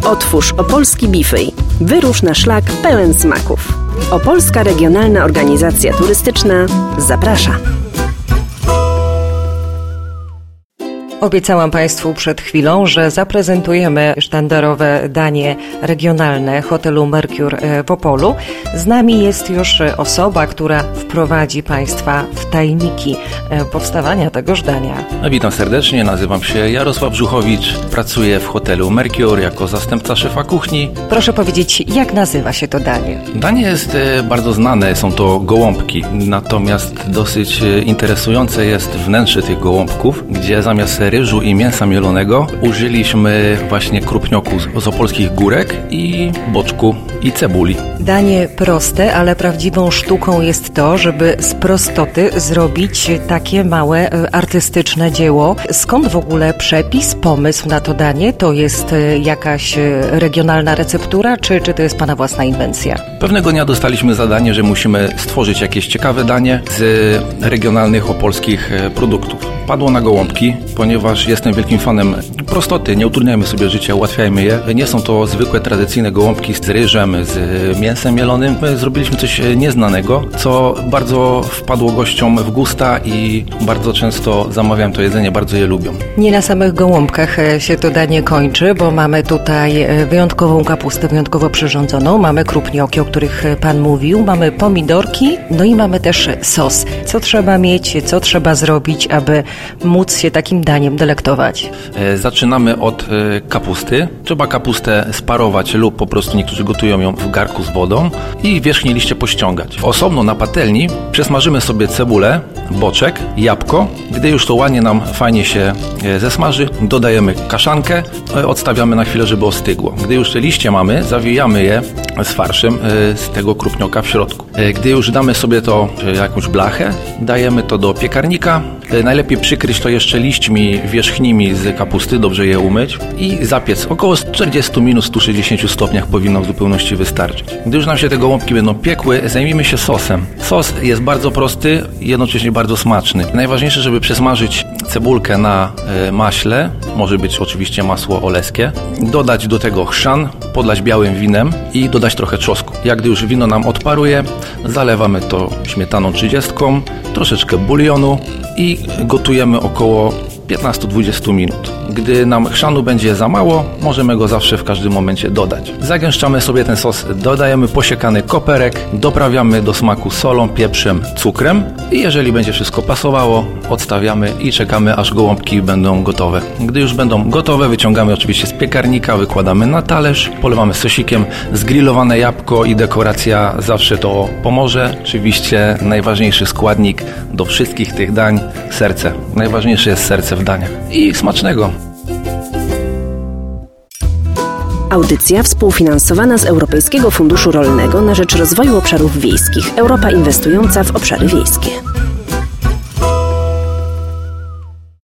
Otwórz opolski Bifej. Wyrusz na szlak pełen smaków. Opolska Regionalna Organizacja Turystyczna zaprasza. Obiecałam Państwu przed chwilą, że zaprezentujemy sztandarowe danie regionalne hotelu Mercure w Opolu. Z nami jest już osoba, która wprowadzi Państwa w tajniki powstawania tegoż dania. Witam serdecznie, nazywam się Jarosław Żuchowicz, pracuję w hotelu Mercure jako zastępca szefa kuchni. Proszę powiedzieć, jak nazywa się to danie? Danie jest bardzo znane, są to gołąbki, natomiast dosyć interesujące jest wnętrze tych gołąbków, gdzie zamiast ryżu i mięsa mielonego użyliśmy właśnie krupnioku z opolskich górek i boczku i cebuli. Danie proste, ale prawdziwą sztuką jest to, żeby z prostoty zrobić takie małe, artystyczne dzieło. Skąd w ogóle przepis, pomysł na to danie? To jest jakaś regionalna receptura, czy to jest Pana własna inwencja? Pewnego dnia dostaliśmy zadanie, że musimy stworzyć jakieś ciekawe danie z regionalnych opolskich produktów. Padło na gołąbki, ponieważ jestem wielkim fanem prostoty, nie utrudniajmy sobie życia, ułatwiajmy je. Nie są to zwykłe, tradycyjne gołąbki z ryżem, z mięsem mielonym. My zrobiliśmy coś nieznanego, co bardzo wpadło gościom w gusta i bardzo często zamawiam to jedzenie, bardzo je lubią. Nie na samych gołąbkach się to danie kończy, bo mamy tutaj wyjątkową kapustę, wyjątkowo przyrządzoną, mamy krupnioki, o których Pan mówił, mamy pomidorki, no i mamy też sos. Co trzeba mieć, co trzeba zrobić, aby móc się takim daniem delektować? Zaczynamy od kapusty. Trzeba kapustę sparować lub po prostu niektórzy gotują ją w garku z wodą i wierzchnie liście pościągać. Osobno na patelni przesmażymy sobie cebulę, boczek, jabłko. Gdy już to ładnie nam fajnie się zesmaży, dodajemy kaszankę, odstawiamy na chwilę, żeby ostygło. Gdy już te liście mamy, zawijamy je z farszem z tego krupnioka w środku. Gdy już damy sobie to jakąś blachę, dajemy to do piekarnika. Najlepiej przykryć to jeszcze liśćmi wierzchnimi z kapusty, dobrze je umyć i zapiec. Około 40 minut w 160 stopniach powinno w zupełności wystarczyć. Gdy już nam się te gołąbki będą piekły, zajmijmy się sosem. Sos jest bardzo prosty i jednocześnie bardzo smaczny. Najważniejsze, żeby przesmażyć cebulkę na maśle, może być oczywiście masło oleskie, dodać do tego chrzan, podlać białym winem i dodać trochę trzosku. Jak gdy już wino nam odparuje, zalewamy to śmietaną 30, troszeczkę bulionu i gotujemy około 15-20 minut. Gdy nam chrzanu będzie za mało, możemy go zawsze w każdym momencie dodać. Zagęszczamy sobie ten sos, dodajemy posiekany koperek, doprawiamy do smaku solą, pieprzem, cukrem i jeżeli będzie wszystko pasowało, odstawiamy i czekamy, aż gołąbki będą gotowe. Gdy już będą gotowe, wyciągamy oczywiście z piekarnika, wykładamy na talerz, polewamy sosikiem, zgrillowane jabłko i dekoracja zawsze to pomoże. Oczywiście najważniejszy składnik do wszystkich tych dań, serce. Najważniejsze jest serce w daniach. I smacznego! Audycja współfinansowana z Europejskiego Funduszu Rolnego na rzecz Rozwoju Obszarów Wiejskich. Europa inwestująca w obszary wiejskie.